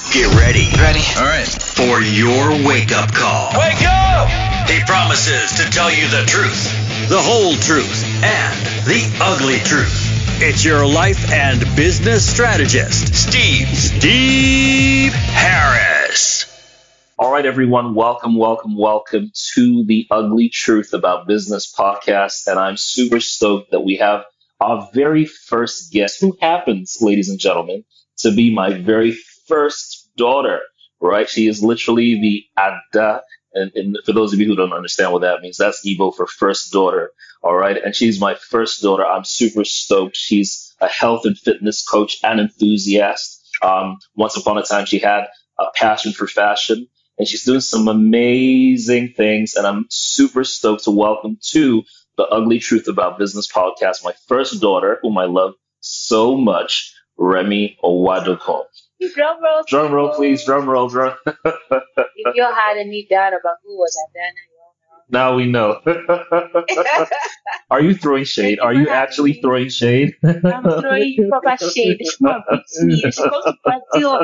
Get ready. Ready. All right. For your wake-up call. Wake up! He promises to tell you the truth, the whole truth, and the ugly truth. It's your life and business strategist, Steve Harris. All right, everyone. Welcome to the Ugly Truth About Business podcast. And I'm super stoked that we have our very first guest, who happens, ladies and gentlemen, to be my very first daughter, right? She is literally the Ada. And for those of you who don't understand what that means, that's Igbo for first daughter. All right. And she's my first daughter. I'm super stoked. She's a health and fitness coach and enthusiast. Once upon a time, she had a passion for fashion, and she's doing some amazing things. And I'm super stoked to welcome to the Ugly Truth About Business podcast my first daughter, whom I love so much, Remy Owadokun. Drum roll, Please. Drum roll. If you had any doubt about who was Adana, Now we know. Are you throwing shade? Are you actually throwing shade? I'm throwing you proper shade. It's not me. It's supposed to Brazil.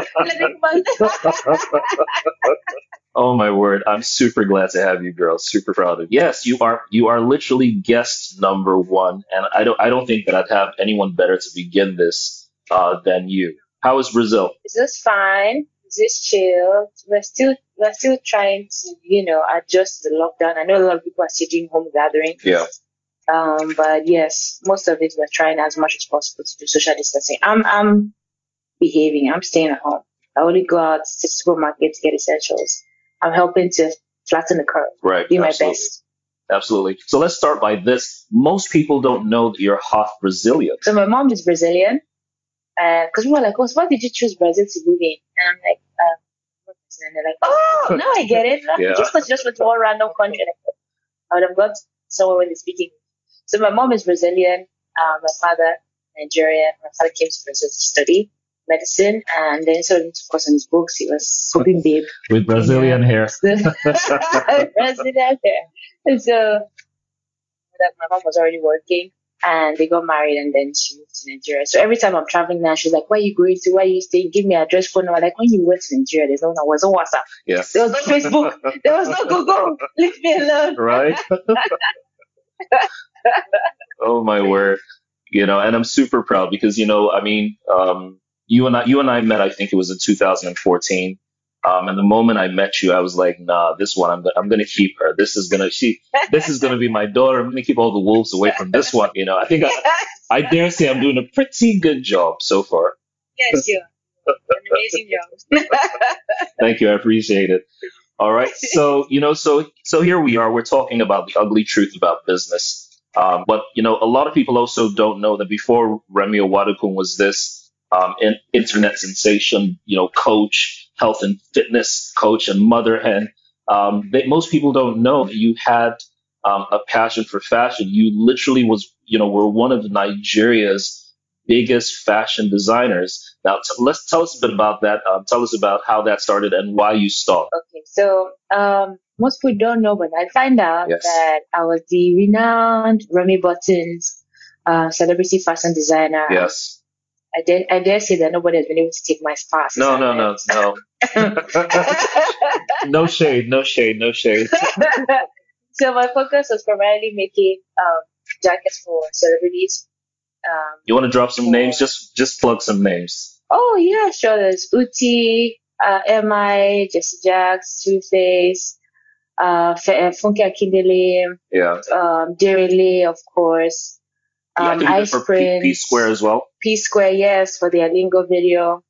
Oh my word! I'm super glad to have you, girls. Super proud of you. Yes, you are literally guest number one, and I don't think that I'd have anyone better to begin this than you. How is Brazil? It's just fine. It's just chill. We're still trying to, adjust to the lockdown. I know a lot of people are still doing home gatherings. Yeah. But yes, most of it we're trying as much as possible to do social distancing. I'm behaving. I'm staying at home. I only go out to the supermarket to get essentials. I'm helping to flatten the curve. Right. Do my best. Absolutely. So let's start by this. Most people don't know that you're half Brazilian. So my mom is Brazilian. Because people are like, oh, so why did you choose Brazil to live in? And I'm like, and they're like, oh, now I get it. Yeah. Just with one random country. I would have got somewhere when they're speaking. So my mom is Brazilian. My father, Nigerian. My father came to Brazil to study medicine. And then, so, of course, on his books, he was hoping babe. With Brazilian hair. Brazilian hair. And so my mom was already working. And they got married, and then she moved to Nigeria. So every time I'm traveling now, she's like, where are you going to? Where are you staying? Give me address, phone number. Like, when you went to Nigeria, there was no WhatsApp. Yeah. There was no Facebook. There was no Google. Leave me alone. Right? Oh, my word. And I'm super proud because, you and I met, I think it was in 2014. And the moment I met you, I was like, nah, this one, I'm going to keep her. This is going to be my daughter. I'm going to keep all the wolves away from this one. I think I dare say I'm doing a pretty good job so far. Yes, you are. An amazing job. Thank you. I appreciate it. All right. So, so here we are. We're talking about the ugly truth about business. But, a lot of people also don't know that before Remy Owadokun was this internet sensation, coach, health and fitness coach and mother. And most people don't know that you had a passion for fashion. You literally were one of Nigeria's biggest fashion designers. Now, let's tell us a bit about that. Tell us about how that started and why you stopped. Okay, so most people don't know, but I find out that I was the renowned Remy Buttons celebrity fashion designer. Yes. I dare say that nobody has been able to take my spot. No. No shade. So my focus was primarily making jackets for celebrities. You want to drop some names? Just plug some names. Oh yeah, sure. There's Uti, MI, Jesse Jacks, Two Face, Funke Akindele, Derele, of course. I think you did for P Square as well. P Square, yes, for the Alingo video.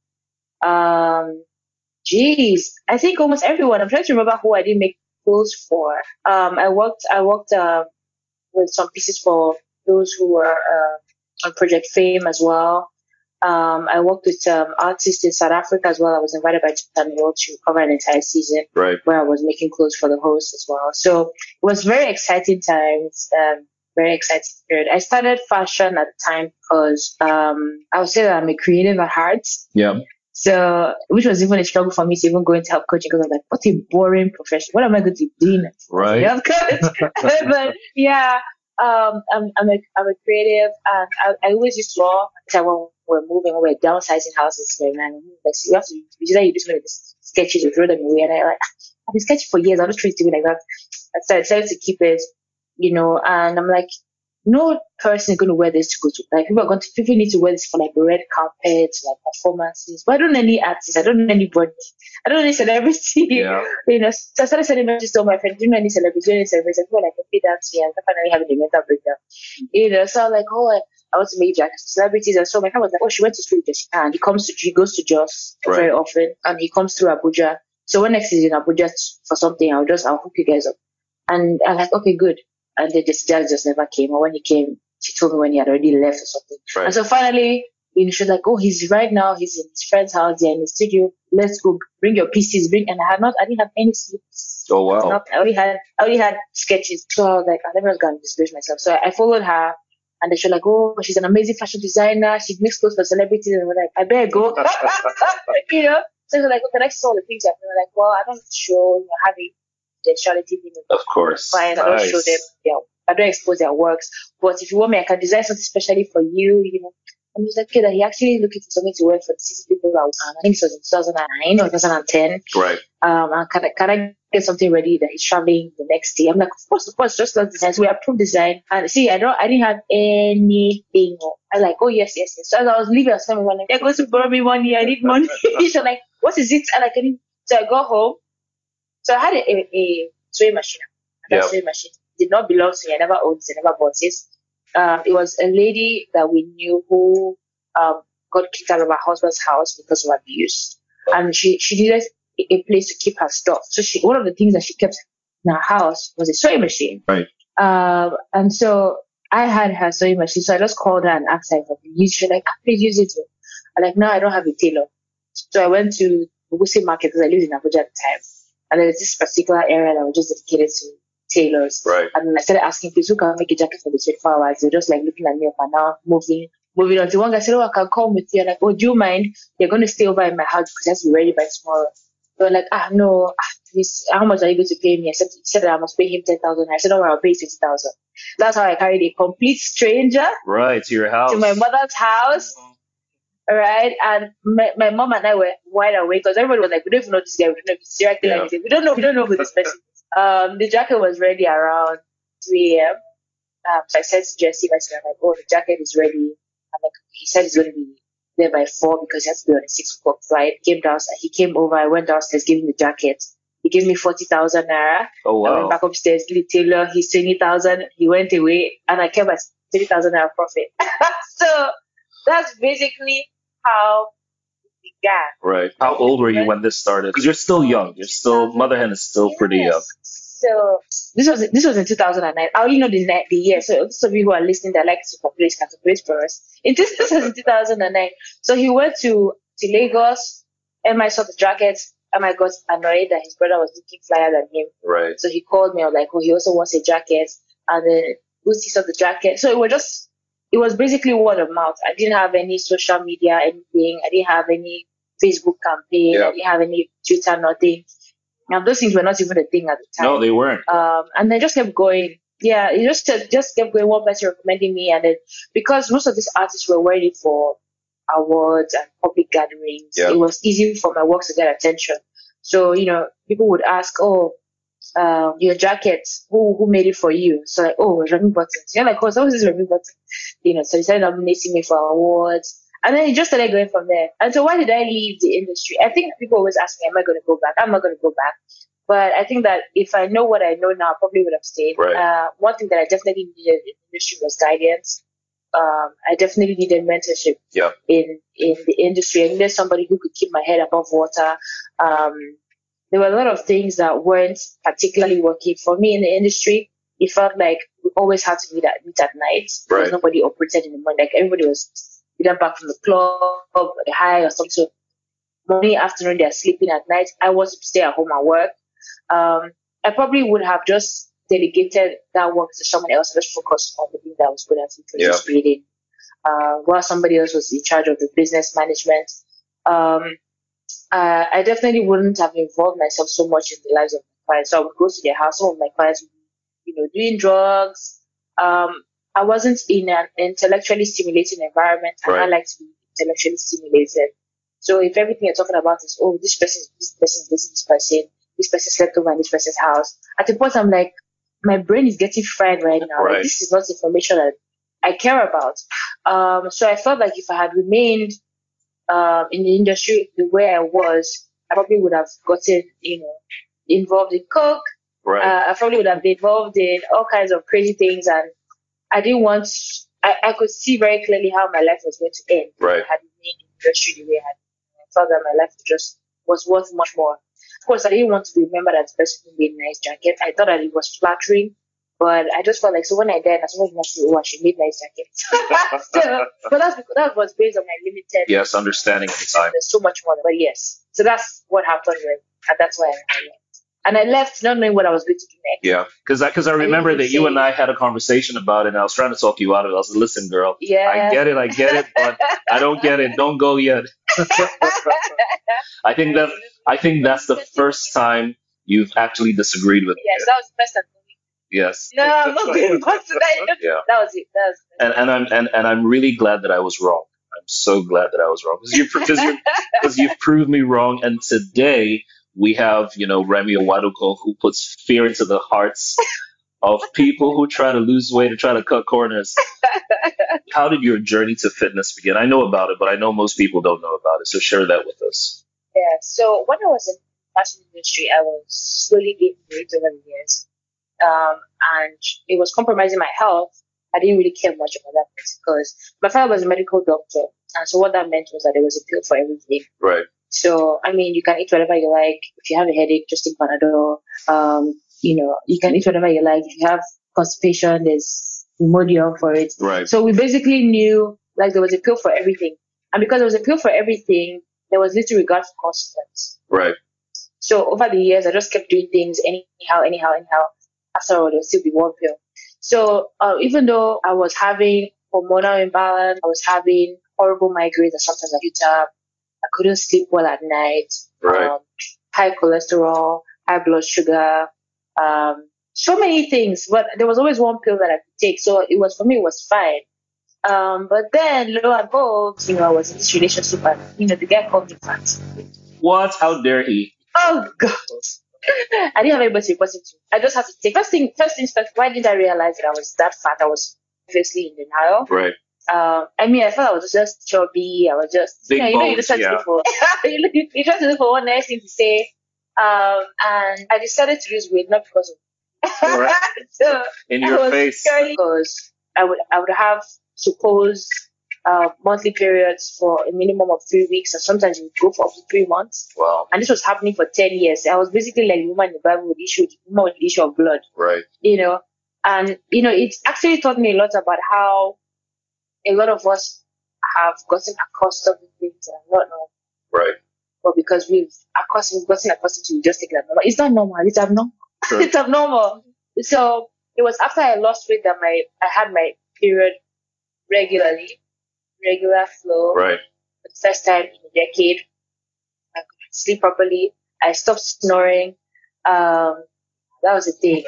I think almost everyone. I'm trying to remember who I didn't make clothes for. I worked with some pieces for those who were on Project Fame as well. I worked with artists in South Africa as well. I was invited by Titan World to cover an entire season, right, where I was making clothes for the host as well. So it was very exciting times. Very exciting period. I started fashion at the time because I would say that I'm a creative at heart. Yeah. So, which was even a struggle for me to even go into health coaching because I was like, what a boring profession. What am I going to do next? Right. Health coach. But yeah, I'm a creative, and I always used to draw. So we're moving, we're downsizing houses, and like, so you have to, you do some of the sketches, you throw them away, and I like, I've been sketching for years, I don't treat it like that. So I decided to keep it, and I'm like, no person is going to wear this to go to, like, people need to wear this for like red carpet, like performances, but I don't know any artists, I don't know anybody, I don't know any celebrity, so I started sending messages to all my friends, do you know any celebrities, I feel like, okay, that's me, I'm definitely having a mental breakdown, so I'm like, I want to make jackets for celebrities, and so my friend was like, she went to school with Jessica, and he goes to Jos very often, and he comes through Abuja, so when next he's in Abuja for something, I'll hook you guys up, and I'm like, okay, good. And then this guy just never came. Or when he came, she told me when he had already left or something. Right. And so finally, she was like, he's in his friend's house, they're in the studio. Let's go, bring your PCs, and I didn't have any sleeps. Oh, wow. I already had sketches. So I was like, I'm never going to disgrace myself. So I followed her, and then she was like, she's an amazing fashion designer. She makes clothes for celebrities. And we're like, I better go. So she was like, okay, that's all the things I've done. We're like, well, I don't show, having the charity thing. Of course. Fine, I don't show them, I don't expose their works. But if you want me, I can design something specially for you, And he was like, okay, that he actually looking for something to wear for the 60 people I think it was in 2009 or 2010. Right. Can I get something ready that he's traveling the next day? I'm like, of course, just like design. So we approved design. And see, I didn't have anything. I was like, oh, yes. So as I was leaving, I was telling me, they're going to borrow me money. I need money. She's like, what is it? And so I go home. So I had a sewing machine. That sewing machine did not belong to me. I never owned it. I never bought it. It was a lady that we knew who got kicked out of her husband's house because of abuse. And she needed a place to keep her stuff. So one of the things that she kept in her house was a sewing machine. Right. And so I had her sewing machine. So I just called her and asked her if I could use it. She's like, please use it. I'm like, no, I don't have a tailor. So I went to the Wuse Market because I lived in Abuja at the time. And there's this particular area that was just dedicated to tailors. Right. And I started asking people who can make a jacket for the 24 hours. They're just like looking at me up and now moving on. So one guy said, I can come with you. I'm like, do you mind? You're going to stay over in my house because it has to be ready by tomorrow. They were like, no, please, how much are you going to pay me? He said that I must pay him 10,000. I said, no, I'll pay you 20,000. That's how I carried a complete stranger. Right, to your house. To my mother's house. All right, and my mom and I were wide awake because everybody was like, we don't even know this guy, we don't know if he's directing anything. We don't know who this person is. The jacket was ready around 3 a.m. So I said to Jesse, I was like, the jacket is ready. I'm like, he said he's going to be there by 4 because he has to be on a 6 o'clock flight. Came downstairs, he came over, I went downstairs, gave him the jacket. He gave me 40,000 naira. Oh, wow. I went back upstairs, give the tailor, he's 20,000. He went away, and I kept my 30,000 naira profit. So that's basically how it began. Right. How old were you when this started? Because you're still young. Mother hen is still pretty young. So this was in 2009. I only know the year. So those of you who are listening that like to calculate for us. This was in 2009. So he went to Lagos, and I saw the jacket, and I got annoyed that his brother was looking flyer than him. Right. So he called me. I was like, he also wants a jacket, and then Lucy saw the jacket. So it was basically word of mouth. I didn't have any social media, anything. I didn't have any Facebook campaign. I didn't have any Twitter, nothing. Now, those things were not even a thing at the time. No, they weren't. And they just kept going. Yeah, it just kept going. One person recommending me. And then because most of these artists were waiting for awards and public gatherings, it was easy for my work to get attention. So, people would ask, your jacket, who made it for you? So like, it was Remy Buttons. Like, what is this Remy Buttons? So he started nominating me for awards. And then it just started going from there. And so why did I leave the industry? I think people always ask me, am I going to go back? I'm not going to go back. But I think that if I know what I know now, I probably would have stayed. Right. One thing that I definitely needed in the industry was guidance. I definitely needed mentorship in the industry. I needed somebody who could keep my head above water. There were a lot of things that weren't particularly working for me in the industry. It felt like we always had to meet at night. Because nobody operated in the morning. Like everybody was either back from the club, the high or something. So morning, afternoon, they're sleeping at night. I wanted to stay at home and work. I probably would have just delegated that work to someone else and just focused on the thing that I was good at, which was just reading. While somebody else was in charge of the business management. I definitely wouldn't have involved myself so much in the lives of my clients. So I would go to their house. Some of my clients would be, doing drugs. I wasn't in an intellectually stimulating environment. And I like to be intellectually stimulated. So if everything you're talking about is, oh, this person, this person slept over in this person's house, at the point I'm like, my brain is getting fried right now. Like, this is not information that I care about. So I felt like if I had remained in the industry the way I was, I probably would have gotten, involved in coke. I probably would have been involved in all kinds of crazy things, and I didn't want. I could see very clearly how my life was going to end. Right. If I had remained in the industry the way I had. I felt that my life was worth much more. Of course, I didn't want to be remembered as the person who made nice jacket. I thought that it was flattering, but I just felt like, so when I died, someone must say, oh, I should make nice jackets. But that was based on my limited understanding at the time. There's so much more, but yes. So that's what happened and that's why I left. And I left not knowing what I was going to do next. Yeah, because I remember that you and I had a conversation about it, and I was trying to talk you out of it. I was like, listen, girl, I get it, but I don't get it. Don't go yet. I think that's the first time you've actually disagreed with me. Yes, that was the first time. Yes. No, I'm not going back to that. Yeah. That was it. And I'm really glad that I was wrong. I'm so glad that I was wrong because you've proved me wrong. And today we have, Remy Owaduko, who puts fear into the hearts of people who try to lose weight and try to cut corners. How did your journey to fitness begin? I know about it, but I know most people don't know about it. So share that with us. Yeah. So when I was in the fashion industry, I was slowly gaining weight over the years. And it was compromising my health. I didn't really care much about that because my father was a medical doctor. And so what that meant was that there was a pill for everything. Right. So, you can eat whatever you like. If you have a headache, just take Panadol. You can eat whatever you like. If you have constipation, there's Imodium for it. Right. So we basically knew like there was a pill for everything. And because there was a pill for everything, there was little regard for consequence. Right. So over the years, I just kept doing things anyhow. After all, there would still be one pill. So even though I was having hormonal imbalance, I was having horrible migraines and sometimes acute. I couldn't sleep well at night. Right. High cholesterol, high blood sugar, so many things. But there was always one pill that I could take. So it was fine. But then, lo and behold, I was in this relationship and, the guy called me fat. What? How dare he? Oh, God. I didn't have anybody to report it to. I just had to take. First things first, why didn't I realize that I was that fat? I was obviously in denial. Right. I thought I was just chubby. I was just, Big you just had to look for, you try to look for one nice thing to say. And I decided to lose weight, not because of, right. So in your face. Because I would have suppose monthly periods for a minimum of 3 weeks, and sometimes it would go for up to 3 months. Wow. And this was happening for 10 years. I was basically like the woman in the Bible with the issue of blood. Right. And it actually taught me a lot about how a lot of us have gotten accustomed to things that are not normal. Right. But because we've gotten accustomed to just taking that normal. It's not normal. It's abnormal. Sure. It's abnormal. So it was after I lost weight that I had my period regular flow. Right. For the first time in a decade. I could sleep properly. I stopped snoring. That was the thing.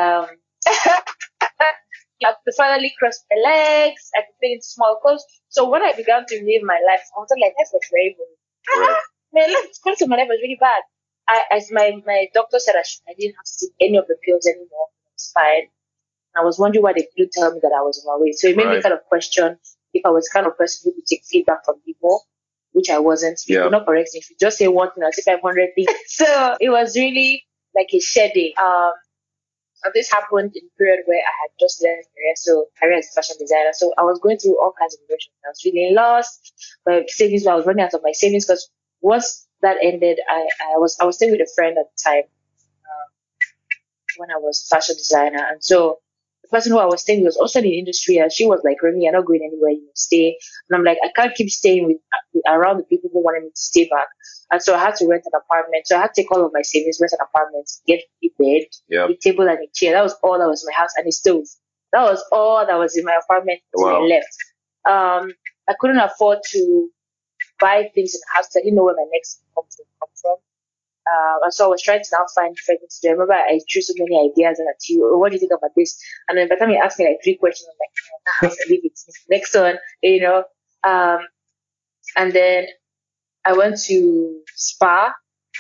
I could finally cross my legs. I could fit into small clothes. So when I began to live my life, I was like, life was very boring. Right. My life was really bad. My doctor said I didn't have to take any of the pills anymore. It was fine. I was wondering why they couldn't tell me that I was overweight. So it made me kind of question if I was the kind of person who could take feedback from people, which I wasn't. You could not correct me. If you just say one thing, I'll say 500 things. So it was really like a shedding. And this happened in a period where I had just left career as a fashion designer. So I was going through all kinds of emotions. I was feeling lost. My savings, I was running out of my savings because once that ended, I was staying with a friend at the time when I was a fashion designer. And so the person who I was staying with was also in the industry, and she was like, Remy, you're not going anywhere, you must stay. And I'm like, I can't keep staying with around the people who wanted me to stay back. And so I had to rent an apartment. So I had to take all of my savings, rent an apartment, get a bed, a table and a chair. That was all that was in my house, and a stove. That was all that was in my apartment until I left. I couldn't afford to buy things in the house. I didn't know where my next income would come from. And so I was trying to now find different things to do. I remember I threw so many ideas and at you, what do you think about this? And then by the time you asked me like 3 questions, I'm like, leave it. Next one, And then I went to Spa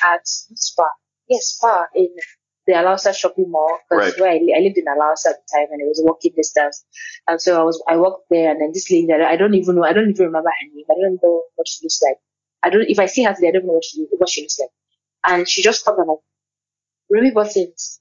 in the Alausa shopping mall, because Right. I lived in Alausa at the time and it was walking distance. And so I walked there, and then this lady, I don't even remember her name. I don't know what she looks like. If I see her today, I don't know what she looks like. And she just stopped and like, Ruby Buttons.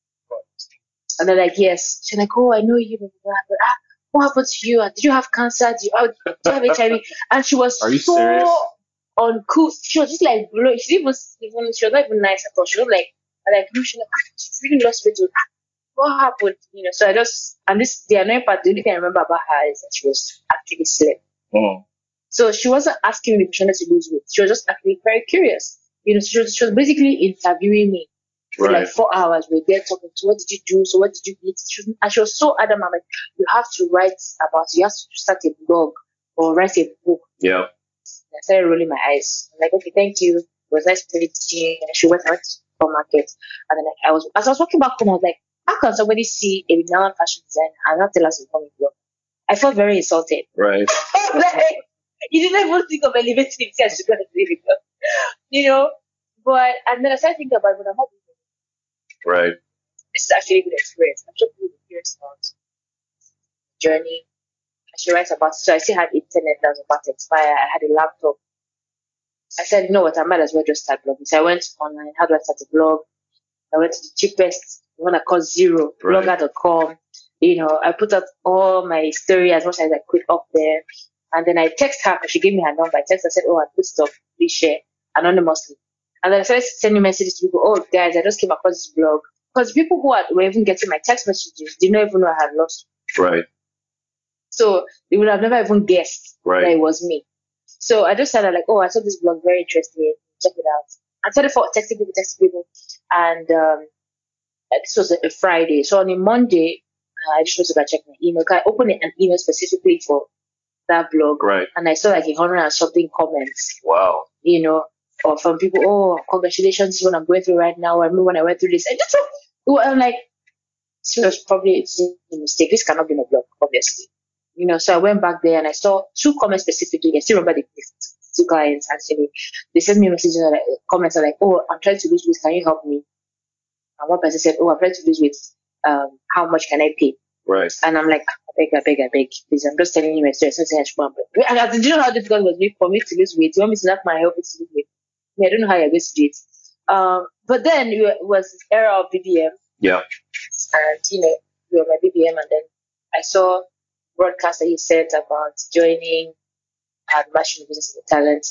And they're like, yes. She's like, oh, I know you. What happened to you? Did you have cancer? Do you have HIV? And she was Are you so serious? uncouth. She was just like blowing. She was not even nice at all. She was like, she really lost weight. What happened? So the annoying part, the only thing I remember about her is that she was actually slim. Oh. So she wasn't asking me if she wanted to lose weight. She was just actually very curious. She was basically interviewing me for Right. like 4 hours. We were there talking to, what did you do? So what did you eat? And she was so adamant, like, you have to start a blog or write a book. Yeah. I started rolling my eyes. I'm like, okay, thank you. It was nice meeting you. And she went out to the market. And then as I was walking back home, I was like, how can somebody see a renowned fashion designer and not tell us to come in blog? I felt very insulted. Right. Like, you didn't even think of elevating yourself to go to the video. But, and then I started thinking about it, but I'm not doing it. Right. This is actually a good experience. I'm just really curious about journey. I should write about it. So I still had internet that was about to expire. I had a laptop. I said, you know what, I might as well just start blogging. So I went online. How do I start a blog? I went to the cheapest one that cost zero, Right. blogger.com. I put out all my story as much as I could up there. And then I text her, because she gave me her number. I text her, I said, oh, I put stuff, please share anonymously. And then I started sending messages to people, oh, guys, I just came across this blog. Because people who were even getting my text messages didn't even know I had lost. Right. So they would have never even guessed Right. that it was me. So I just started like, oh, I saw this blog, very interesting. Check it out. I started texting people. And this was a Friday. So on a Monday, I just was about to check my email. I opened an email specifically for that blog. Right. And I saw like 100 and something comments. Wow. Or from people, oh, congratulations, this is what I'm going through right now. I remember when I went through this. And I'm like, this was a mistake. This cannot be a blog, obviously. So I went back there and I saw 2 comments specifically. I still remember the 2 clients actually. They sent me messages and comments like, oh, I'm trying to lose weight. Can you help me? And one person said, oh, I'm trying to lose weight. How much can I pay? Right. And I'm like, I beg. Please, I'm just telling you my story. Do you know how difficult it was for me to lose weight? You want me to knock my help to lose weight? I don't know how you're going to do it. But then it was this era of BBM. Yeah. And, we were my BBM, and then I saw broadcast that he said about joining Machine Business and Talent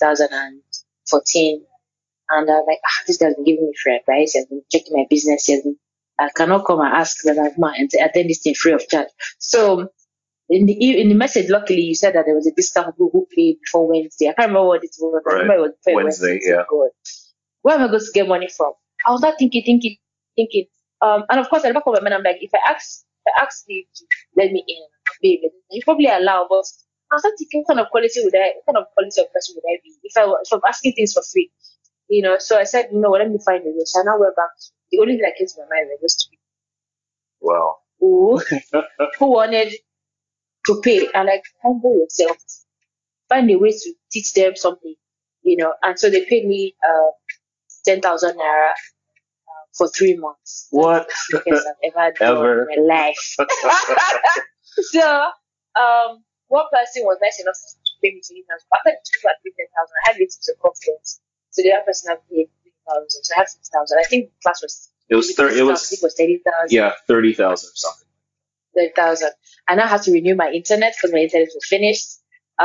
2014. And I was like, this guy's been giving me free advice. He has been checking my business. I cannot come and ask that and attend this thing free of charge. So in the message, luckily, you said that there was a discount who paid before Wednesday. I can't remember what it was. Right. I remember it was before Wednesday, yeah. God. Where am I going to get money from? I was not thinking. And of course, at the back of my mind, I'm like, if I ask you to let me in, baby, you probably allow, but I was not thinking, what kind of quality of person would I be if I'm asking things for free? So I said, let me find a way. So I now went back to the only thing that came to my mind was to people Wow. who wanted to pay and like humble yourself, find a way to teach them something, and so they paid me 10,000 naira for 3 months. What? That's the best I've ever done in my life. So one person was nice enough to pay me 2,000. After the 2 and 10,000, I had it to the conference. So the other person had paid 3,000. So I had 6,000. I think the class was. It was 30,000. Yeah, 30,000 or something. 30,000. And I had to renew my internet because my internet was finished.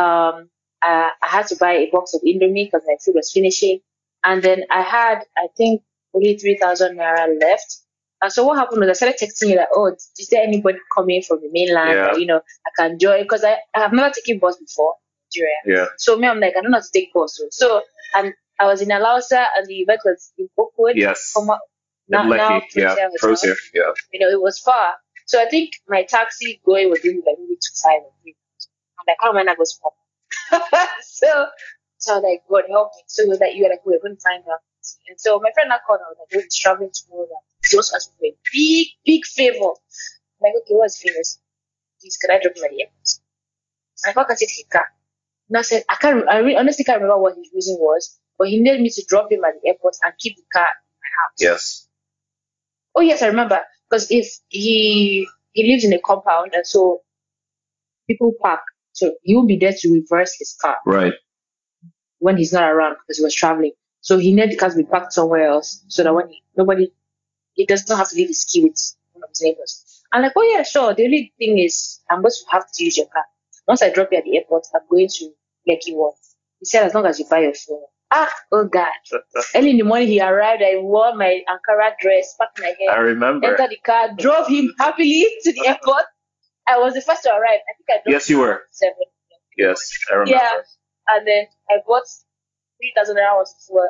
I had to buy a box of Indomie because my food was finishing. And then I had, I think, only 3,000 naira left. And so what happened was I started texting you like, oh, is there anybody coming from the mainland? Yeah. That, I can join, because I have never taken bus before in Nigeria. Yeah. So I'm like, I don't know how to take bus. So and I was in Alausa and the event was in Oakwood. Yes. Now Crozier. Yeah. It was far. So I think my taxi going was maybe like maybe 2,500 or 3,000. I'm like, how am I not going to stop? So I was like, God help me. So that you were like, we're going to find out. And so my friend now called, I was like, he's traveling tomorrow. He also asked me for a big, big favor. I'm like, okay, what's the favor? Please, can I drop my airport? I can't sit in the car. And I said, I really honestly can't remember what his reason was, but he needed me to drop him at the airport and keep the car in my house. Yes. Oh yes, I remember. Because if he lives in a compound, and so people park, so he won't be there to reverse his car Right. when he's not around because he was traveling. So he needed the car to be parked somewhere else, so that when he doesn't have to leave his key with one of his neighbors. I'm like, oh yeah, sure. The only thing is, I'm going to have to use your car. Once I drop you at the airport, I'm going to Lekki Wharf. He said, as long as you buy your phone. Oh God. Early in the morning, he arrived. I wore my Ankara dress, packed my hair, I remember. entered the car, drove him happily to the airport. I was the first to arrive. I think I drove Yes, you were. 7. Yes, I remember. Yeah. And then I bought 3,000 hours for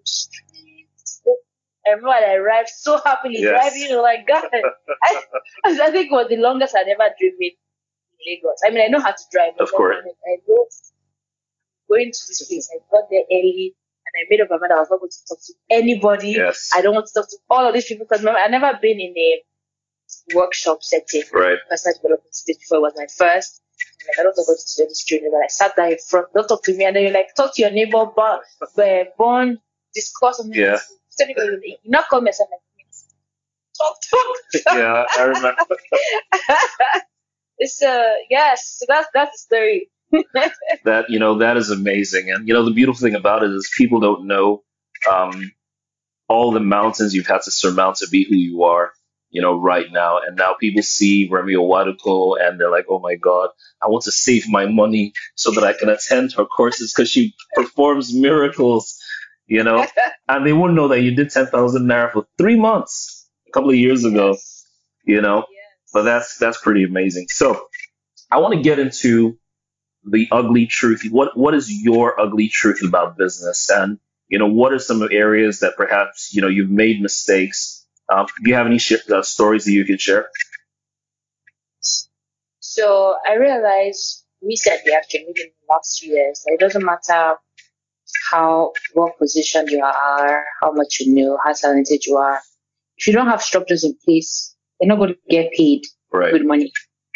I remember I arrived so happily driving. Like, God, I think it was the longest I'd ever driven in Lagos. I mean, I know how to drive. Of course. I drove going to this place. I got there early and I made up my mind I was not going to talk to anybody. Yes. I don't want to talk to all of these people because remember, I've never been in a workshop setting. Right. Personal development space before. It was my first. Like, I don't talk to this training, but I sat down in front. Don't talk to me, and then you're like, talk to your neighbor, bond, discuss. And Yeah. You not come and say, talk. Yeah, I remember. It's yes, so that's the story. That is amazing. And the beautiful thing about it is people don't know all the mountains you've had to surmount to be who you are, right now. And now people see Remi Owaduko and they're like, oh my God, I want to save my money so that I can attend her courses because she performs miracles, and they wouldn't know that you did 10,000 Naira for 3 months a couple of years ago, Yes. but that's pretty amazing. So I want to get into the ugly truth. What is your ugly truth about business? And, what are some areas that perhaps, you've made mistakes? Do you have any stories that you could share? So I realized recently, actually, maybe in the last 2 years, that it doesn't matter what position you are, how much you know, how talented you are. If you don't have structures in place, you're not going to get paid good money.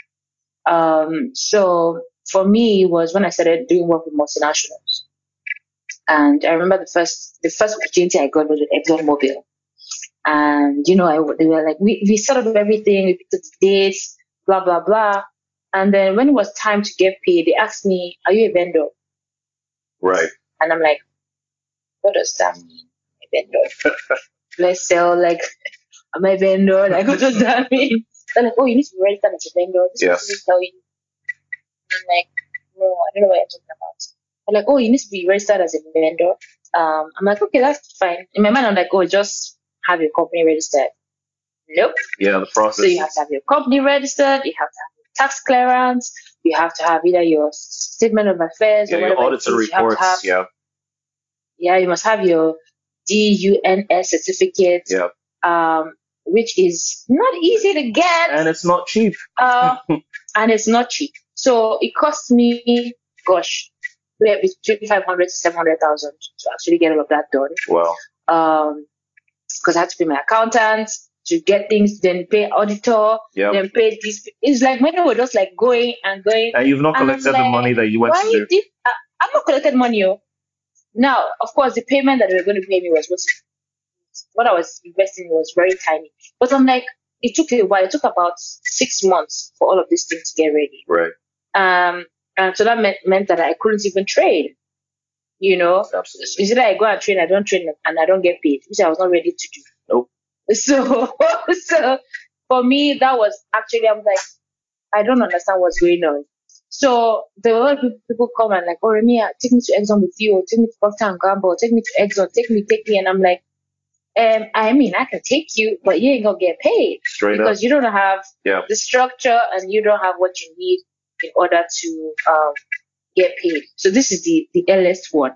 So for me, it was when I started doing work with multinationals. And I remember the first opportunity I got was with ExxonMobil. And, they were like, we set up everything, we picked up the dates, blah, blah, blah. And then when it was time to get paid, they asked me, are you a vendor? Right. And I'm like, what does that mean? A vendor? Let's sell, like, am I a vendor? Like, what does that mean? They're like, oh, you need to be registered as a vendor. This is what tell you. I'm like, no, I don't know what you're talking about. They're like, oh, you need to be registered as a vendor. I'm like, okay, that's fine. In my mind, I'm like, oh, just have your company registered. Nope. Yeah, the process. So you have to have your company registered. You have to have your tax clearance. You have to have either your statement of affairs or whatever. Your auditor reports. Yeah, you must have your DUNS certificate. Yeah. Which is not easy to get. And it's not cheap. And it's not cheap. So it cost me, between 500 to 700,000 to actually get all of that done. Wow. Because I had to pay my accountant to get things, then pay auditor, then pay this. It's like when we were just like going. And you've not collected the money that you went to do. I've not collected money. Now, of course, the payment that they were going to pay me was what I was investing was very tiny. But I'm like, it took a while. It took about 6 months for all of these things to get ready. Right. And so that meant that I couldn't even trade. Absolutely. Is it that I go and train, I don't train, and I don't get paid, which I was not ready to do. Nope. So for me, that was actually, I'm like, I don't understand what's going on. So there were a lot of people come and like, oh, Remi, take me to Exxon with you, or take me to Procter & Gamble, take me to Exxon, take me. And I'm like, I mean, I can take you, but you ain't gonna get paid. Straight because up. You don't have the structure and you don't have what you need in order to get paid. So this is the earliest one.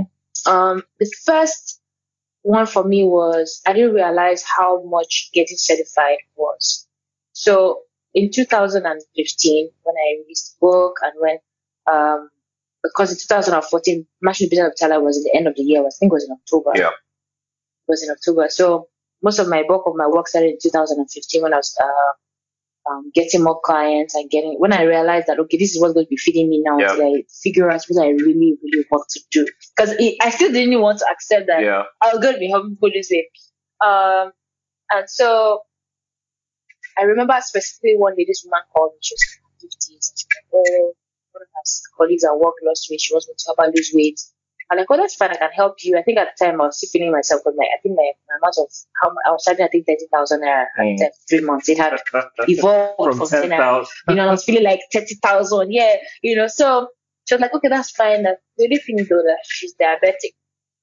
The first one for me was I didn't realize how much getting certified was. So in 2015, when I released the book and when because in 2014, National Business of Talent was in the end of the year. I think it was in October. Yeah. It was in October. So most of my bulk of my work started in 2015 when I was getting more clients and when I realized that, okay, this is what's going to be feeding me now, Yeah. until I figure out what I really, really want to do. Because I still didn't want to accept that I was going to be helping people this way. And so I remember specifically one day this woman called me. She was in her 50s. And she was like, oh, one of her colleagues at work lost weight. She was going to help her lose weight. And I go, that's fine, I can help you. I think at the time I was still feeling myself, because I think my amount of I was starting, I think 30,000 after 3 months. It had evolved from 10,000. I was feeling like 30,000. Yeah, So she was like, okay, that's fine. The only thing though, that she's diabetic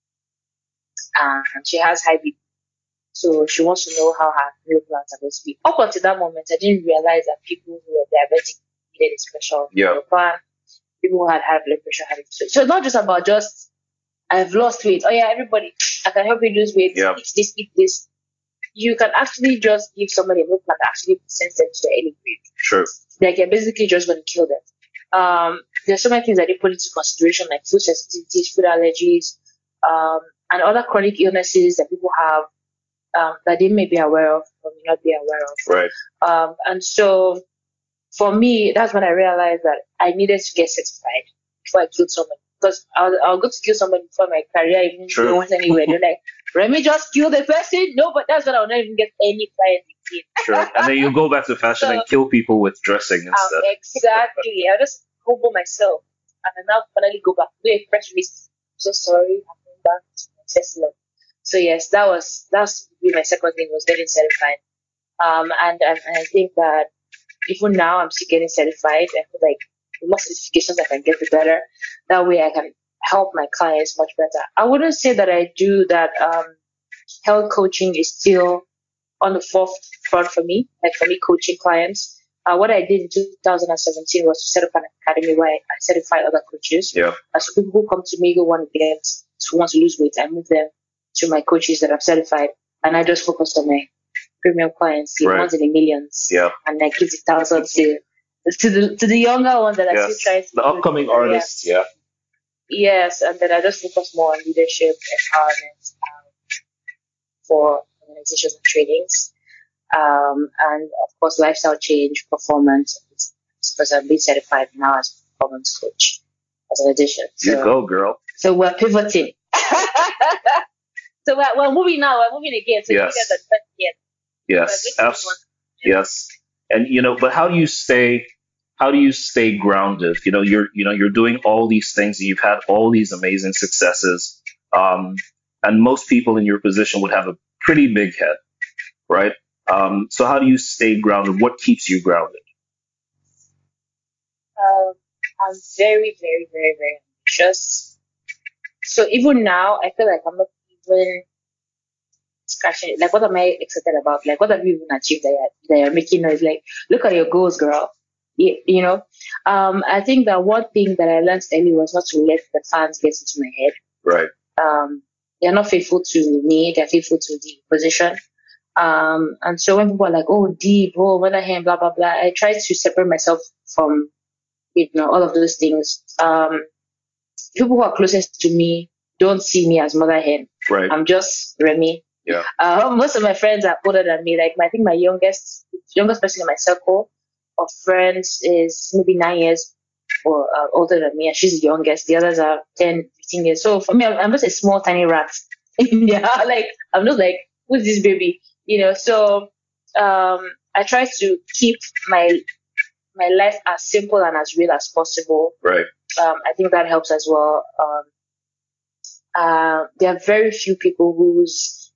and she has high BP. So she wants to know how her meal plans are going to be. Up until that moment, I didn't realize that people who were diabetic needed a special meal plan. People who had high blood pressure had it. So it's not just about I've lost weight. Oh yeah, everybody, I can help you lose weight. Eat this, eat this. You can actually just give somebody a meal plan that actually sends them to their eating weight. Sure. Like you're basically just going to kill them. There's so many things that they put into consideration, like food sensitivities, food allergies, and other chronic illnesses that people have that they may be aware of or may not be aware of. Right. And so for me, that's when I realized that I needed to get certified before I killed someone. Because I'll go to kill somebody before my career even went anywhere. They're like, let me just kill the person. No, but that's when I'll not even get any client again. Sure. And then you go back to fashion and kill people with dressing instead. Exactly. I'll just humble myself. And then I'll finally go back. Do a fresh list. I'm so sorry. I'm going back to my Tesla. So yes, that's my second thing, was getting certified. And I think that even now I'm still getting certified. I feel like the more certifications I can get, the better. That way I can help my clients much better. I wouldn't say that I do that. Health coaching is still on the forefront for me, like for me coaching clients. What I did in 2017 was to set up an academy where I certify other coaches. Yeah. So people who come to me who want to lose weight, I move them to my coaches that I've certified, and I just focus on my premium clients, the ones in the millions, and I give the thousands to the younger ones that are still trying to the upcoming artists, Yes, and then I just focus more on leadership, empowerment for organizations and trainings, and of course lifestyle change, performance, because I'm being certified now as a performance coach as an addition. So, you go, girl. So we're pivoting. So we're moving now. We're moving again. So yes. Yes. And but how do you stay grounded? You're doing all these things. You've had all these amazing successes. And most people in your position would have a pretty big head, right? So how do you stay grounded? What keeps you grounded? I'm very, very, very, very ambitious. So even now, I feel like I'm not even scratching it. Like, what am I excited about? Like, what have you even achieved that you're making noise? Like, look at your goals, girl. I think that one thing that I learned early was not to let the fans get into my head. Right. They're not faithful to me. They're faithful to the position. And so when people are like, oh, deep, oh, motherhen, blah, blah, blah, I try to separate myself from, all of those things. People who are closest to me don't see me as motherhen. Right. I'm just Remy. Yeah. Most of my friends are older than me. Like, I think my youngest person in my circle of friends is maybe 9 years or older than me, and she's the youngest. The others are 10, 15 years. So for me, I'm just a small, tiny rat. Like, I'm just like, who's this baby? So I try to keep my life as simple and as real as possible. Right. I think that helps as well. There are very few people whose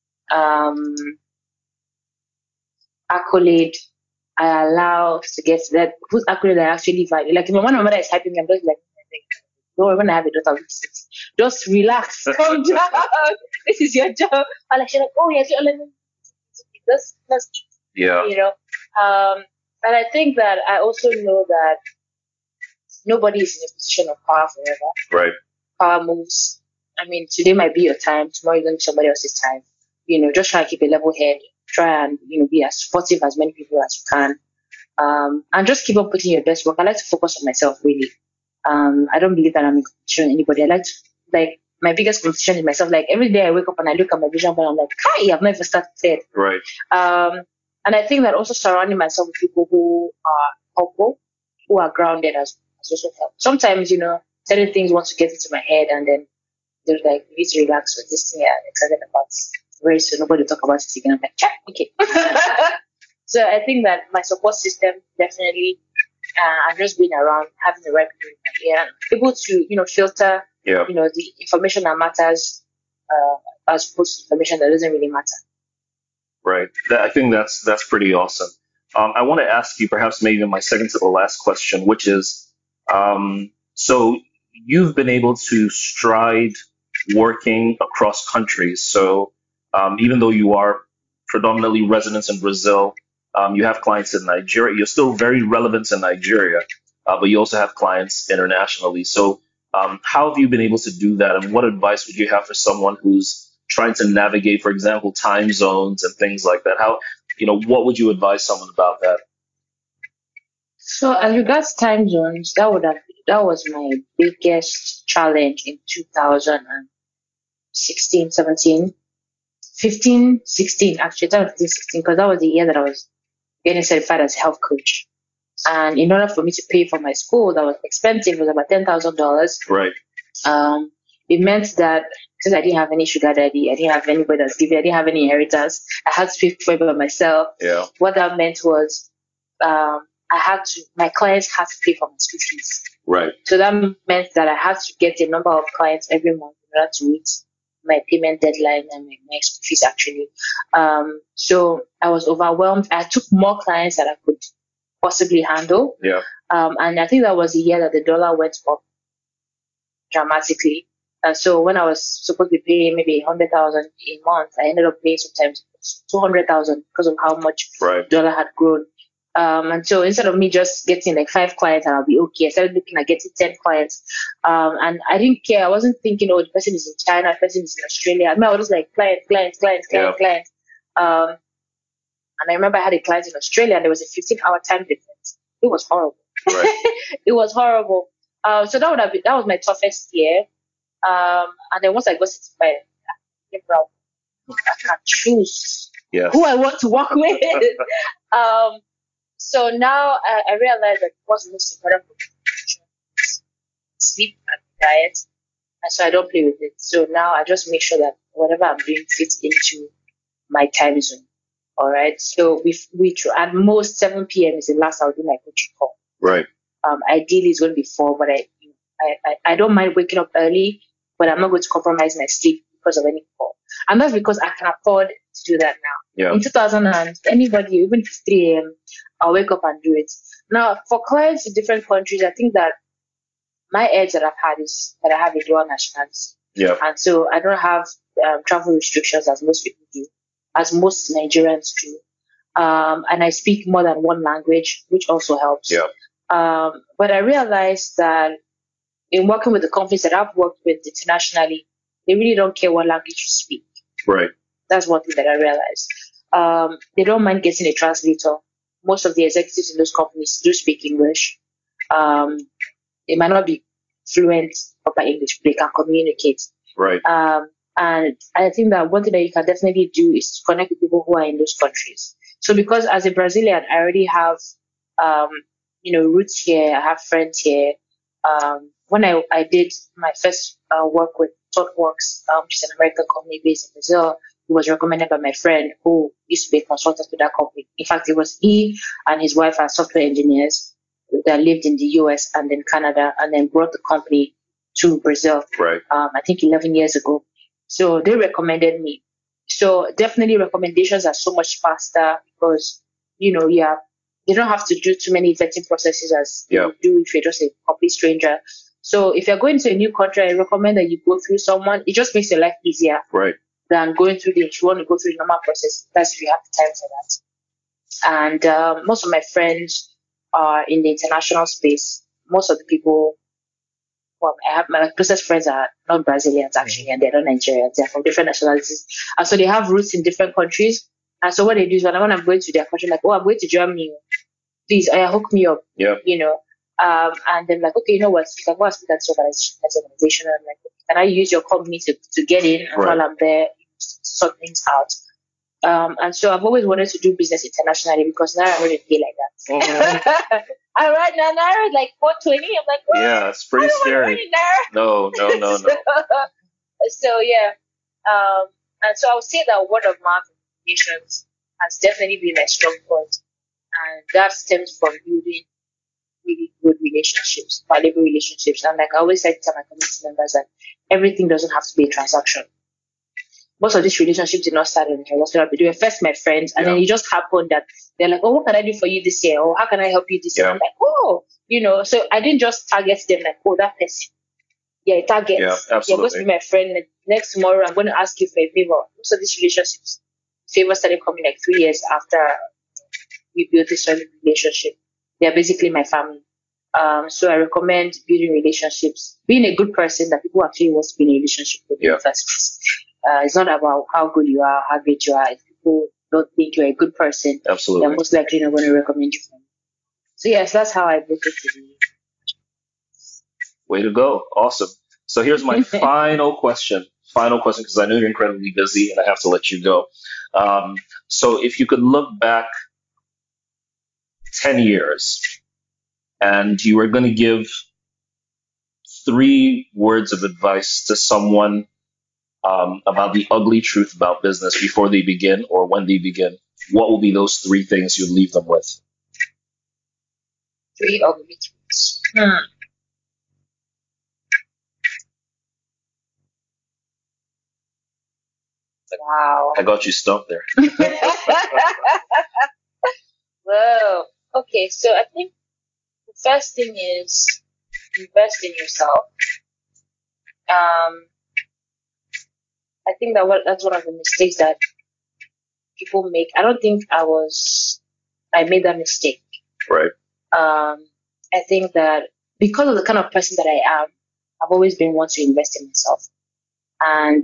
accolade I allow to get to that, whose accolade I actually value. Like, when my mother is hyping me, I'm just like, don't even have a daughter. Just relax, calm down. This is your job. I'm like, she's like, oh, yes, let's eat. Yeah. And I think that I also know that nobody is in a position of power forever. Right. Power moves. I mean, today might be your time. Tomorrow is going to be somebody else's time. Just try and keep a level head. Try and, be as supportive as many people as you can. And just keep on putting your best work. I like to focus on myself, really. I don't believe that I'm in competition with anybody. I like my biggest competition is myself. Like, every day I wake up and I look at my vision board, I'm like, hi, I've never started. Right. And I think that also surrounding myself with people who are helpful, who are grounded has also helped. Sometimes, certain things want to get into my head, and then they're like, you need to relax with this thing I'm excited about. Very soon, nobody will talk about it again. I'm like, check, okay. So I think that my support system definitely, I've just been around, having the right people in my ear, and able to, filter, the information that matters, as opposed to information that doesn't really matter. Right. I think that's pretty awesome. I want to ask you perhaps maybe my second to the last question, which is, so you've been able to stride working across countries. So even though you are predominantly residents in Brazil, you have clients in Nigeria. You're still very relevant in Nigeria, but you also have clients internationally. So how have you been able to do that? And what advice would you have for someone who's trying to navigate, for example, time zones and things like that? What would you advise someone about that? So as regards time zones, that was my biggest challenge in 2016, 17, 15, 16, actually, that was 15, 16, because that was the year that I was getting certified as a health coach. And in order for me to pay for my school, that was expensive, it was about $10,000. Right. It meant that since I didn't have any sugar daddy, I didn't have anybody that's giving, I didn't have any inheritance, I had to pay for it by myself. Yeah. What that meant was, my clients had to pay for my school fees. Right. So that meant that I had to get a number of clients every month in order to meet my payment deadline and my school fees actually. So I was overwhelmed. I took more clients than I could possibly handle. Yeah. And I think that was the year that the dollar went up dramatically. And so when I was supposed to be paying maybe 100,000 a month, I ended up paying sometimes 200,000 because of how much the dollar had grown. And so instead of me just getting like 5 clients and I'll be okay, I started looking at getting 10 clients. And I didn't care. I wasn't thinking, the person is in China, the person is in Australia. I was just like clients. And I remember I had a client in Australia and there was a 15-hour time difference. It was horrible. Right. It was horrible. So that was my toughest year. And then once I got certified, I can choose who I want to work with. So now I realize that what's most important for me is sleep and diet. And so I don't play with it. So now I just make sure that whatever I'm doing fits into my time zone. All right. So we at most 7 p.m. is the last I'll do my coaching call. Right. Ideally it's going to be 4, but I don't mind waking up early, but I'm not going to compromise my sleep because of any call. And that's because I can afford to do that now. Yeah. In 2000, anybody, even if it's 3 a.m., I'll wake up and do it. Now, for clients in different countries, I think that my edge that I've had is that I have a dual nationality. Yeah. And so I don't have travel restrictions as most people do, as most Nigerians do. And I speak more than one language, which also helps. Yeah. But I realized that in working with the companies that I've worked with internationally, they really don't care what language you speak. Right. That's one thing that I realized. They don't mind getting a translator. Most of the executives in those companies do speak English. They might not be fluent proper English, but they can communicate. Right. And I think that one thing that you can definitely do is to connect with people who are in those countries. So because as a Brazilian, I already have, roots here. I have friends here. When I did my first work with ThoughtWorks, which is an American company based in Brazil, it was recommended by my friend who used to be a consultant with that company. In fact, it was he and his wife are software engineers that lived in the US and then Canada and then brought the company to Brazil. Right. I think 11 years ago. So they recommended me. So definitely recommendations are so much faster because, they don't have to do too many vetting processes as you do if you're just a complete stranger. So if you're going to a new country, I recommend that you go through someone. It just makes your life easier. Right. Than going through if you want to go through the normal process. That's if you have the time for that. And most of my friends are in the international space. Most of the people, I have my closest friends are not Brazilians actually, and they're not Nigerians. They're from different nationalities. And so they have roots in different countries. And so what they do is when I'm going to their country, like, I'm going to Germany, please, hook me up. Yeah. And then like, okay, you know what? You can go and speak at this organization. I'm like, can I use your company to get in? And while I'm there, sort things out. And so I've always wanted to do business internationally because now I wouldn't pay like that. I right now Naira is like 420. I'm like, what? Yeah, it's pretty I don't scary. want to earn in No. Naira. So yeah. And so I would say that word of mouth communications has definitely been my strong point. And that stems from building really good relationships, valuable relationships. And like I always say to my community members that everything doesn't have to be a transaction. Most of these relationships did not start in a transaction. They were first my friends, and then it just happened that they're like, oh, what can I do for you this year? Or how can I help you this year? I'm like, oh, so I didn't just target them like, oh, that person. Yeah, target. Yeah, absolutely. You're going to be my friend. Like, next tomorrow, I'm going to ask you for a favor. Most of these relationships, favors started coming like 3 years after we built this relationship. They're basically my family. So I recommend building relationships, being a good person that people actually want to be in a relationship with in the first place. It's not about how good you are, how great you are. If people don't think you're a good person, absolutely, they're most likely not going to recommend you for me. So yes, that's how I broke it to me. Way to go. Awesome. So here's my final question, because I know you're incredibly busy and I have to let you go. So if you could look back 10 years and you were going to give 3 words of advice to someone about the ugly truth about business before they begin or when they begin, what will be those 3 things you'd leave them with? 3 ugly truths. Wow. I got you stumped there. Whoa. Okay, so I think the first thing is invest in yourself. I think that's one of the mistakes that people make. I don't think I made that mistake. Right. I think that because of the kind of person that I am, I've always been one to invest in myself. And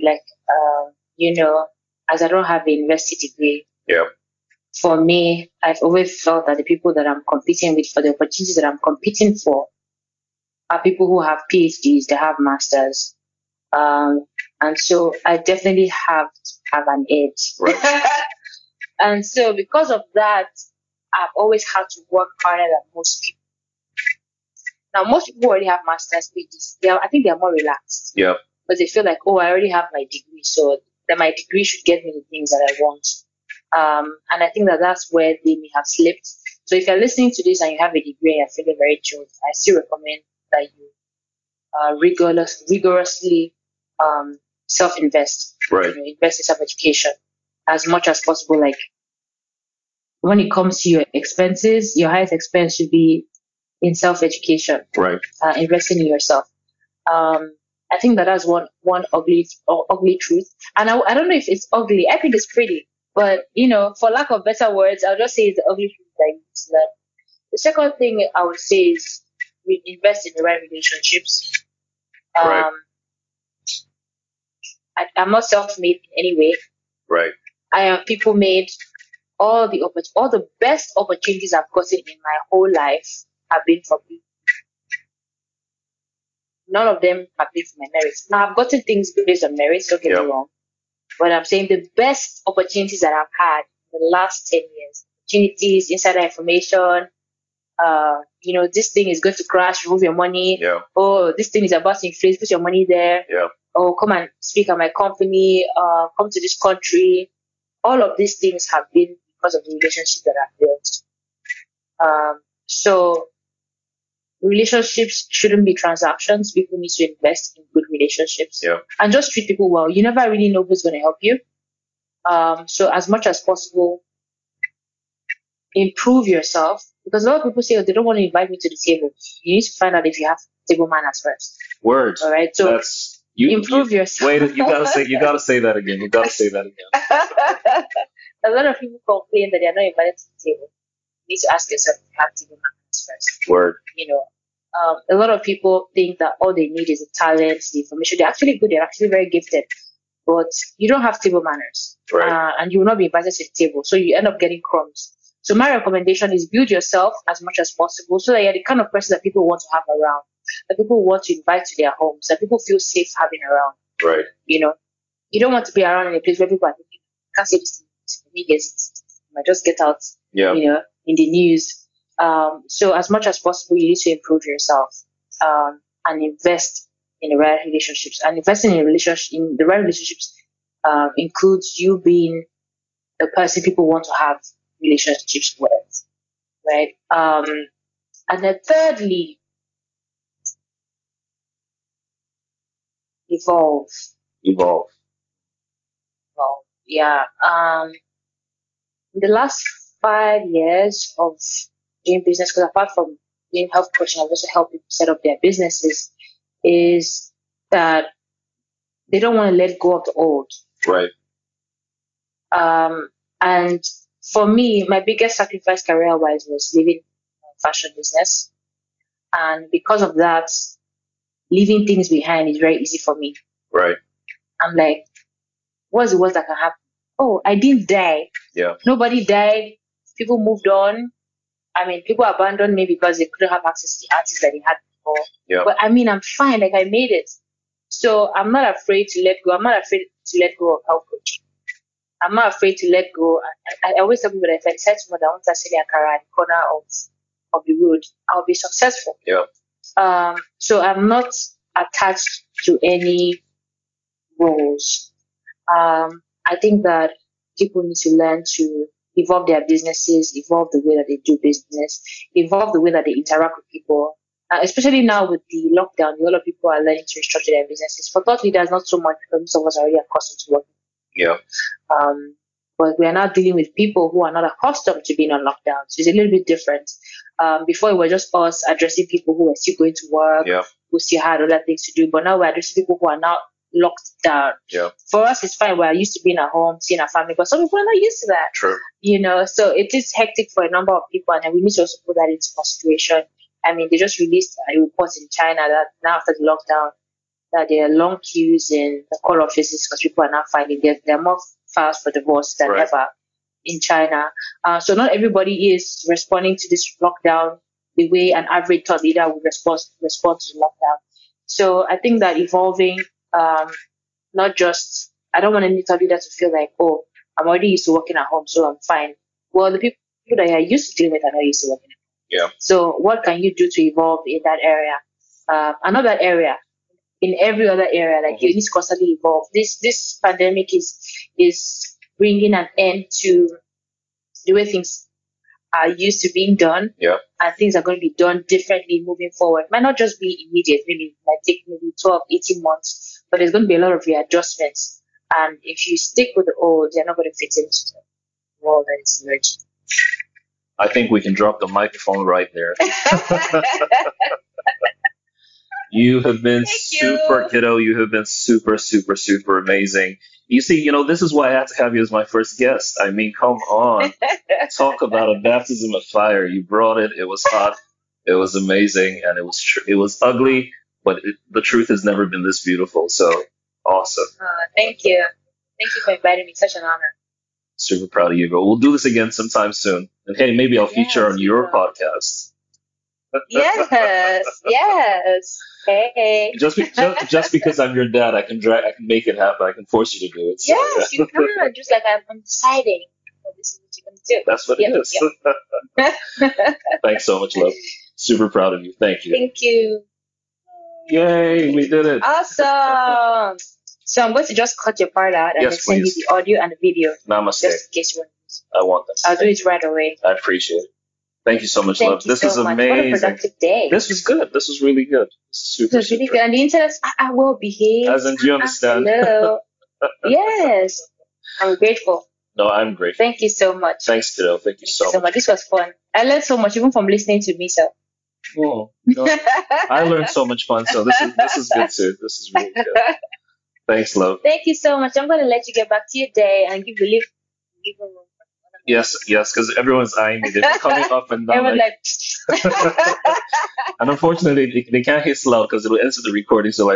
as I don't have a university degree, for me, I've always felt that the people that I'm competing with for the opportunities that I'm competing for are people who have PhDs, they have masters. And so I definitely have to have an edge. Right. And so because of that, I've always had to work harder than most people. Now, most people already have master's PhDs. I think they're more relaxed. Yeah. Because they feel like, oh, I already have my degree, so that my degree should get me the things that I want. And I think that's where they may have slipped. So if you're listening to this and you have a degree and you're feeling very chilled, I still recommend that you rigorously self-invest. Right. Invest in self-education as much as possible. Like when it comes to your expenses, your highest expense should be in self-education. Right. Investing in yourself. I think that's one ugly truth. And I don't know if it's ugly. I think it's pretty. But, for lack of better words, I'll just say it's the ugly truth that you need to learn. The second thing I would say is we invest in the right relationships. Right. I'm not self-made in any way. Right. I am people-made. All the best opportunities I've gotten in my whole life have been from people. None of them have been for my merits. Now, I've gotten things based on merits, don't get me wrong. But I'm saying the best opportunities that I've had in the last 10 years, opportunities, insider information, this thing is going to crash, remove your money. Yeah. Oh, this thing is about to inflate, put your money there. Yeah. Oh, come and speak at my company, come to this country. All of these things have been because of the relationship that I've built. So relationships shouldn't be transactions. People need to invest in good relationships. Yeah. And just treat people well. You never really know who's going to help you. So as much as possible, improve yourself. Because a lot of people say, they don't want to invite me to the table. You need to find out if you have table manners first. Word. All right. So improve yourself. Wait, you gotta say that again. You gotta say that again. A lot of people complain that they're not invited to the table. You need to ask yourself if you have table manners first. Word. A lot of people think that all they need is the talent, the information. They're actually good. They're actually very gifted. But you don't have table manners. Right. And you will not be invited to the table. So you end up getting crumbs. So my recommendation is build yourself as much as possible so that you're the kind of person that people want to have around, that people want to invite to their homes, that people feel safe having around. Right. You don't want to be around in a place where people are thinking, can't say this He gets it. You might just get out, Yeah. in the news. So as much as possible, you need to improve yourself, and invest in the right relationships. And investing in the right relationships includes you being the person people want to have relationships with, right? And then thirdly, evolve. Evolve. Evolve. Yeah. In the last 5 years of doing business, because apart from doing health coaching, I've also helped people set up their businesses, is that they don't want to let go of the old. Right. And for me, my biggest sacrifice career-wise was leaving fashion business. And because of that, leaving things behind is very easy for me. Right. I'm like, what's the worst that can happen? Oh, I didn't die. Yeah. Nobody died. People moved on. I mean, people abandoned me because they couldn't have access to the artists that they had before. Yeah. But I mean, I'm fine. Like, I made it. So I'm not afraid to let go. I'm not afraid to let go of health coaching. I'm not afraid to let go. I always tell people that if I decide to I want to see their career at the corner of the road, I'll be successful. Yeah. So I'm not attached to any roles. I think that people need to learn to evolve their businesses, evolve the way that they do business, evolve the way that they interact with people. Especially now with the lockdown, a lot of people are learning to restructure their businesses. For thought leaders, not so much because most of us are already accustomed to working. Yeah. But we are now dealing with people who are not accustomed to being on lockdown. So it's a little bit different. Before it was just us addressing people who were still going to work, Yeah. who still had other things to do. But now we're addressing people who are now locked down. Yeah. For us, it's fine. We're used to being at home, seeing our family, but some people are not used to that. True. So it is hectic for a number of people, and then we need to also put that into consideration. I mean, they just released a report in China that now after the lockdown, that there are long queues in the court offices because people are now filing. There are more files for divorce than ever in China. So not everybody is responding to this lockdown the way an average thought leader would respond to the lockdown. So I think that evolving, not just, I don't want any thought leader to feel like, oh, I'm already used to working at home, so I'm fine. Well, the people that you're used to dealing with are not used to working at home. Yeah. So what can you do to evolve in that area? Another area, in every other area, like you need to constantly evolve. This pandemic is bringing an end to the way things are used to being done. Yeah. And things are going to be done differently moving forward. Might not just be immediate, maybe it might take maybe 12, 18 months, but there's going to be a lot of readjustments. And if you stick with the old, you're not going to fit into the world that is emerging. I think we can drop the microphone right there. You have been super, kiddo. You have been super, super, super amazing. You see, this is why I had to have you as my first guest. I mean, come on. Talk about a baptism of fire. You brought it. It was hot. It was amazing. And it was ugly, but the truth has never been this beautiful. So awesome. Thank you. Thank you for inviting me. Such an honor. Super proud of you, bro. We'll do this again sometime soon. And hey, maybe I'll feature on your podcast. Yes. Hey. Just because I'm your dad, I can make it happen. I can force you to do it. So, yes, you can. Just like I'm deciding that this is what you're going to do. That's what it is. Thanks so much, love. Super proud of you. Thank you. Thank you. Yay, we did it. Awesome. So I'm going to just cut your part out and then send you the audio and the video. Namaste. Just in case you want to use it. I want that. I'll do it right away. I appreciate it. Thank you so much, love. This is amazing. What a productive day. This was good. This was really good. This was really good. And the internet, I will behave. As in, do you understand? Hello. Yes. I'm grateful. No, I'm grateful. Thank you so much. Thanks, kiddo. Thank you so much. This was fun. I learned so much even from listening to me, so. Oh, no. I learned so much fun, so this is good too. This is really good. Thanks, love. Thank you so much. I'm going to let you get back to your day and give the room. Yes, because everyone's eyeing me. They're coming up and down. Everyone's like and unfortunately, they can't hear loud because it'll enter the recording. So,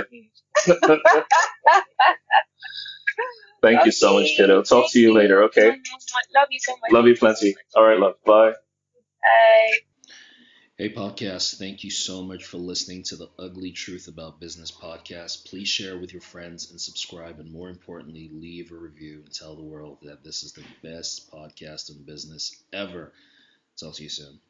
Thank you so much, kiddo. Talk to you later, okay? Love you so much. Love you plenty. All right, love. Bye. Bye. Hey, podcast, thank you so much for listening to the Ugly Truth About Business podcast. Please share with your friends and subscribe, and more importantly, leave a review and tell the world that this is the best podcast in business ever. Talk to you soon.